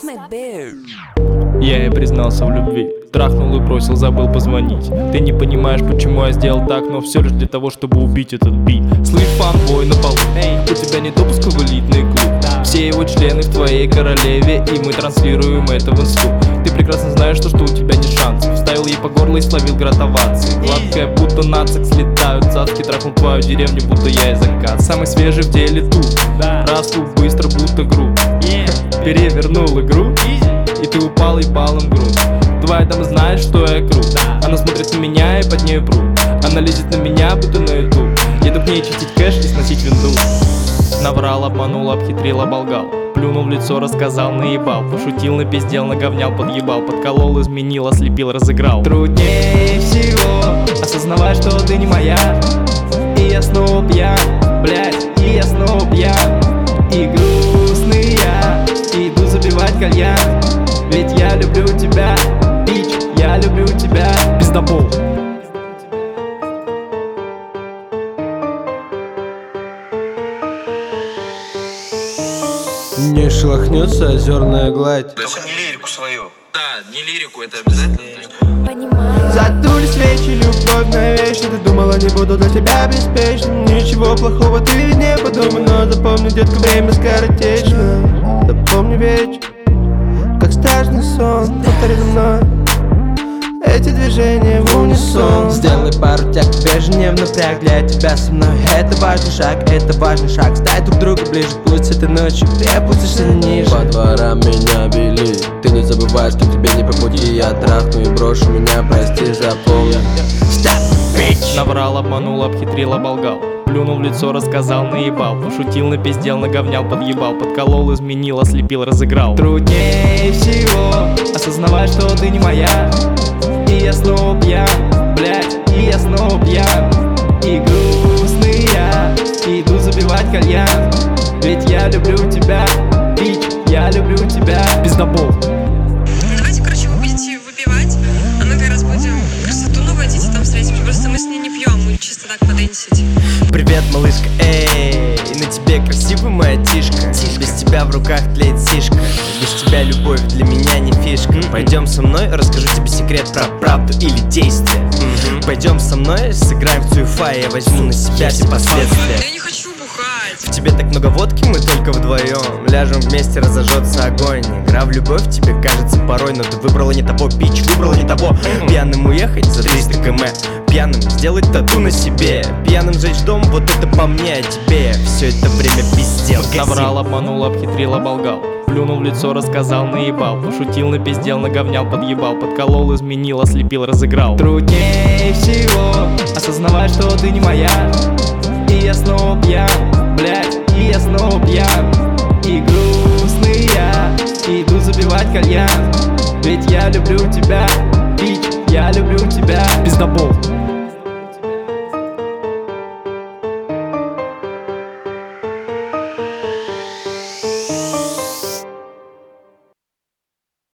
Я ей признался в любви, трахнул и бросил, забыл позвонить. Ты не понимаешь, почему я сделал так, но все лишь для того, чтобы убить этот бит. Слышь, фанбой на полу, у тебя не допуск в элитный клуб. Все его члены в твоей королеве, и мы транслируем это в инсту. Ты прекрасно знаешь, что у тебя не шанс. Вставил ей по горло и словил град оваций. Гладкая, будто нацик, слетают цацки. Трахнул твою деревню, будто я из закат. Самый свежий в деле тут, расту быстро, будто грудь. Перевернул игру, и ты упал и балом грудь. Твоя дама знает, что я крут. Она смотрит на меня и под нею прут. Она лезет на меня, будто на ютуб. Еду к ней чистить кэш и сносить винду. Наврал, обманул, обхитрил, оболгал. Плюнул в лицо, рассказал, наебал. Пошутил, напиздел, наговнял, подъебал. Подколол, изменил, ослепил, разыграл. Труднее всего осознавать, что ты не моя. И я снова пьян, блять, и я снова пьян. И грустный я, иду забивать кальян. Ведь я люблю тебя, бич, я люблю тебя. Пиздобол. Не шелохнется озерная гладь. Только не лирику свою. Да, не лирику, это обязательно. Задули свечи, любовь навечно. Ты думала, не буду для тебя беспечным. Ничего плохого ты ведь не подумай. Но запомни, детка, время скоротечно. Запомни вечер, как страшный сон. Повтори за мной эти движения в унисон. Сделай пару тяг, тебе же не в напряг. Для тебя со мной это важный шаг, это важный шаг. Стать друг другу ближе, пусть этой ночью ты опустишься ниже. По дворам меня вели, ты не забывай, что тебе не по пути. Я трахну и брошу меня, прости, запомни. Наврал, обманул, обхитрил, оболгал. Плюнул в лицо, рассказал, наебал. Пошутил, напиздел, наговнял, подъебал. Подколол, изменил, ослепил, разыграл. Труднее всего осознавать, что ты не моя. И я снова пьян, блять, и я снова пьян. И грустный я, иду забивать кальян. Ведь я люблю тебя, бич, я люблю тебя. Пиздобол. Давайте, короче, вы будете выпивать, а мы как раз будем красоту наводить и там встретимся. Просто мы с ней не пьем, мы чисто так поденсить. Привет, малышка, эй, на тебе красивая моя тишка. Без тебя в руках тлеет сишка. Без тебя любовь для меня не фишка. Пойдем со мной, расскажу тебе секрет про правду или действие. Пойдем со мной, сыграем в цуефа, я возьму на себя все последствия. Я не хочу бухать. В тебе так много водки, мы только вдвоем. Ляжем вместе, разожжется огонь. Игра в любовь тебе кажется порой, но ты выбрала не того, бич, выбрала не того. Пьяным уехать за 300 км, пьяным сделать тату на себе, пьяным сжечь дом, вот это по мне, а тебе все это время пиздел. Наврал, обманул, обхитрил, оболгал. Плюнул в лицо, рассказал, наебал. Пошутил, напиздел, наговнял, подъебал. Подколол, изменил, ослепил, разыграл. Труднее всего осознавать, что ты не моя. И я снова пьян, блять, и я снова пьян. И грустный я, иду забивать кальян. Ведь я люблю тебя, бич, я люблю тебя. Пиздобол.